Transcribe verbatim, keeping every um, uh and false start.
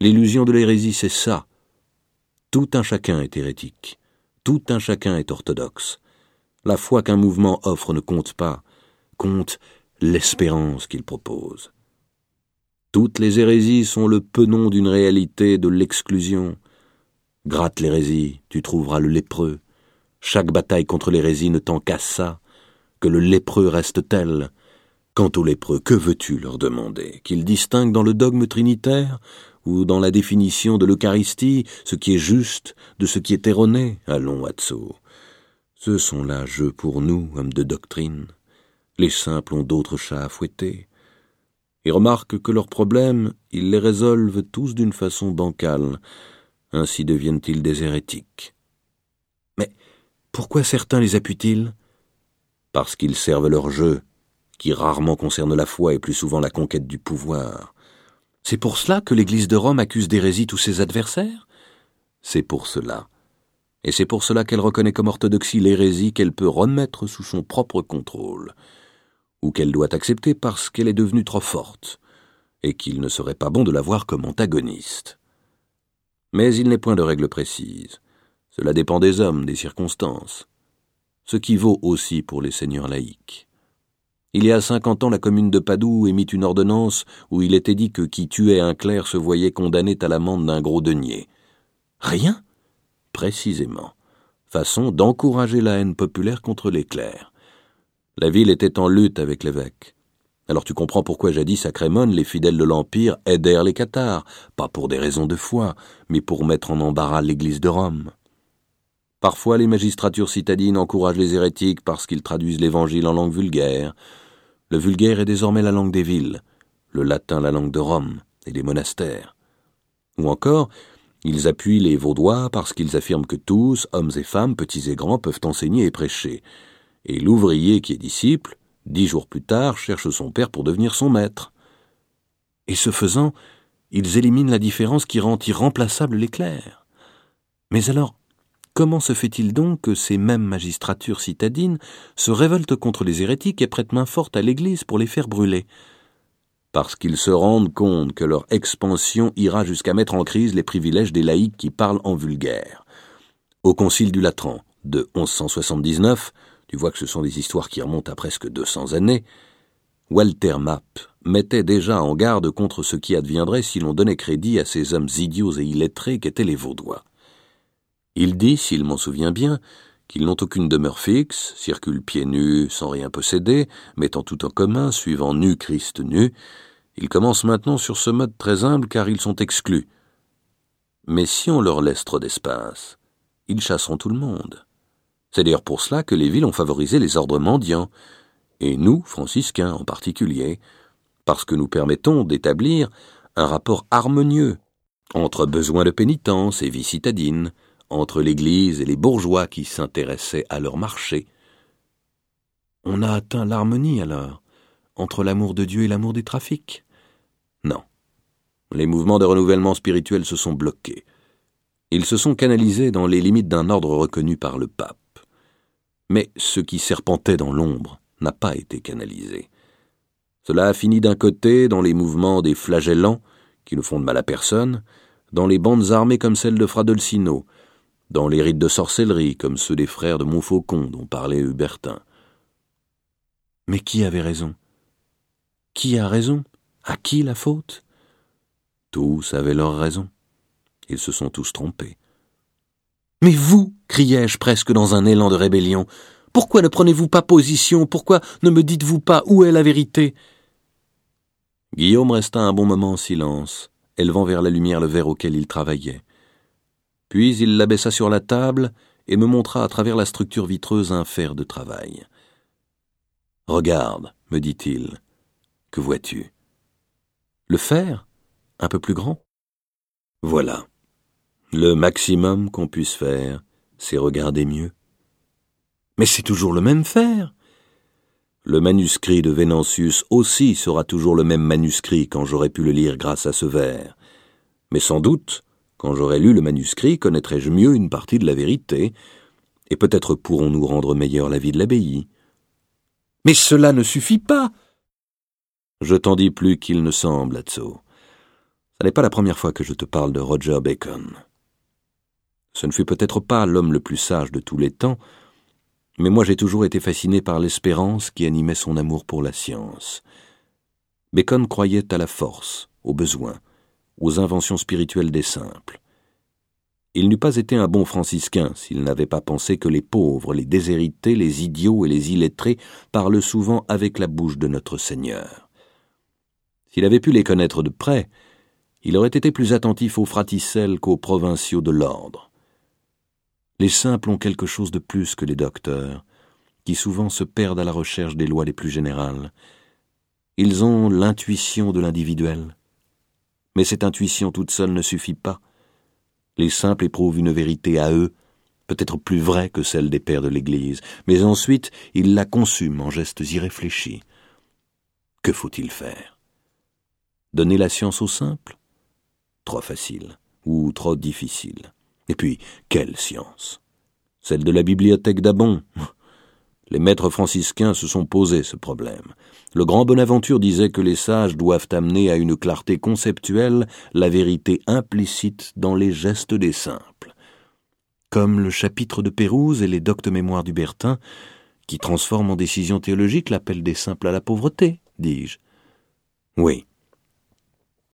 L'illusion de l'hérésie, c'est ça. Tout un chacun est hérétique. Tout un chacun est orthodoxe. La foi qu'un mouvement offre ne compte pas, compte l'espérance qu'il propose. Toutes les hérésies sont le penon d'une réalité de l'exclusion. Gratte l'hérésie, tu trouveras le lépreux. Chaque bataille contre l'hérésie ne tend qu'à ça, que le lépreux reste tel. Quant aux lépreux, que veux-tu leur demander? Qu'ils distinguent dans le dogme trinitaire ou dans la définition de l'Eucharistie ce qui est juste de ce qui est erroné? Allons, Atso. Ce sont là jeux pour nous, hommes de doctrine. Les simples ont d'autres chats à fouetter. Et remarque que leurs problèmes, ils les résolvent tous d'une façon bancale. Ainsi deviennent-ils des hérétiques. Mais pourquoi certains les appuient-ils? Parce qu'ils servent leur jeu, qui rarement concerne la foi et plus souvent la conquête du pouvoir. C'est pour cela que l'Église de Rome accuse d'hérésie tous ses adversaires? C'est pour cela. Et c'est pour cela qu'elle reconnaît comme orthodoxie l'hérésie qu'elle peut remettre sous son propre contrôle, ou qu'elle doit accepter parce qu'elle est devenue trop forte, et qu'il ne serait pas bon de la voir comme antagoniste. Mais il n'est point de règle précise. Cela dépend des hommes, des circonstances. Ce qui vaut aussi pour les seigneurs laïcs. Il y a cinquante ans, la commune de Padoue émit une ordonnance où il était dit que qui tuait un clerc se voyait condamné à l'amende d'un gros denier. Rien? Précisément. Façon d'encourager la haine populaire contre les clercs. La ville était en lutte avec l'évêque. Alors tu comprends pourquoi jadis à Crémone, les fidèles de l'Empire aidèrent les cathares, pas pour des raisons de foi, mais pour mettre en embarras l'Église de Rome. Parfois, les magistratures citadines encouragent les hérétiques parce qu'ils traduisent l'Évangile en langue vulgaire. Le vulgaire est désormais la langue des villes, le latin la langue de Rome et des monastères. Ou encore, ils appuient les Vaudois parce qu'ils affirment que tous, hommes et femmes, petits et grands, peuvent enseigner et prêcher. Et l'ouvrier qui est disciple, dix jours plus tard, cherche son père pour devenir son maître. Et ce faisant, ils éliminent la différence qui rend irremplaçables les clercs. Mais alors, comment se fait-il donc que ces mêmes magistratures citadines se révoltent contre les hérétiques et prêtent main forte à l'Église pour les faire brûler? Parce qu'ils se rendent compte que leur expansion ira jusqu'à mettre en crise les privilèges des laïcs qui parlent en vulgaire. Au Concile du Latran de onze cent soixante-dix-neuf, tu vois que ce sont des histoires qui remontent à presque deux cents années, Walter Map mettait déjà en garde contre ce qui adviendrait si l'on donnait crédit à ces hommes idiots et illettrés qu'étaient les Vaudois. Il dit, s'il m'en souvient bien, qu'ils n'ont aucune demeure fixe, circulent pieds nus sans rien posséder, mettant tout en commun, suivant nu Christ nu. Ils commencent maintenant sur ce mode très humble car ils sont exclus. Mais si on leur laisse trop d'espace, ils chasseront tout le monde. C'est d'ailleurs pour cela que les villes ont favorisé les ordres mendiants, et nous, franciscains en particulier, parce que nous permettons d'établir un rapport harmonieux entre besoin de pénitence et vie citadine, entre l'Église et les bourgeois qui s'intéressaient à leur marché. On a atteint l'harmonie alors, entre l'amour de Dieu et l'amour des trafics? Non. Les mouvements de renouvellement spirituel se sont bloqués. Ils se sont canalisés dans les limites d'un ordre reconnu par le pape. Mais ce qui serpentait dans l'ombre n'a pas été canalisé. Cela a fini d'un côté dans les mouvements des flagellants, qui ne font de mal à personne, dans les bandes armées comme celle de Fradolsino, dans les rites de sorcellerie comme ceux des frères de Montfaucon dont parlait Hubertin. Mais qui avait raison? Qui a raison? À qui la faute? Tous avaient leur raison. Ils se sont tous trompés. « Mais vous, criai-je presque dans un élan de rébellion, pourquoi ne prenez-vous pas position? Pourquoi ne me dites-vous pas où est la vérité ?» Guillaume resta un bon moment en silence, élevant vers la lumière le verre auquel il travaillait. Puis il l'abaissa sur la table et me montra à travers la structure vitreuse un fer de travail. « Regarde, me dit-il, que vois-tu? Le fer, un peu plus grand? Voilà. Le maximum qu'on puisse faire, c'est regarder mieux. Mais c'est toujours le même fer. Le manuscrit de Vénantius aussi sera toujours le même manuscrit quand j'aurai pu le lire grâce à ce verre. Mais sans doute, quand j'aurai lu le manuscrit, connaîtrai-je mieux une partie de la vérité, et peut-être pourrons-nous rendre meilleure la vie de l'abbaye. Mais cela ne suffit pas. Je t'en dis plus qu'il ne semble, Atso. Ce n'est pas la première fois que je te parle de Roger Bacon. Ce ne fut peut-être pas l'homme le plus sage de tous les temps, mais moi j'ai toujours été fasciné par l'espérance qui animait son amour pour la science. Bacon croyait à la force, aux besoins, aux inventions spirituelles des simples. Il n'eût pas été un bon franciscain s'il n'avait pas pensé que les pauvres, les déshérités, les idiots et les illettrés parlent souvent avec la bouche de notre Seigneur. S'il avait pu les connaître de près, il aurait été plus attentif aux fraticelles qu'aux provinciaux de l'ordre. Les simples ont quelque chose de plus que les docteurs, qui souvent se perdent à la recherche des lois les plus générales. Ils ont l'intuition de l'individuel. Mais cette intuition toute seule ne suffit pas. Les simples éprouvent une vérité à eux, peut-être plus vraie que celle des pères de l'Église, mais ensuite ils la consument en gestes irréfléchis. Que faut-il faire? Donner la science aux simples? Trop facile, ou trop difficile. Et puis, quelle science? Celle de la bibliothèque d'Abon. Les maîtres franciscains se sont posé ce problème. Le grand Bonaventure disait que les sages doivent amener à une clarté conceptuelle la vérité implicite dans les gestes des simples. Comme le chapitre de Pérouse et les doctes mémoires d'Hubertin, qui transforment en décision théologique l'appel des simples à la pauvreté, dis-je. Oui,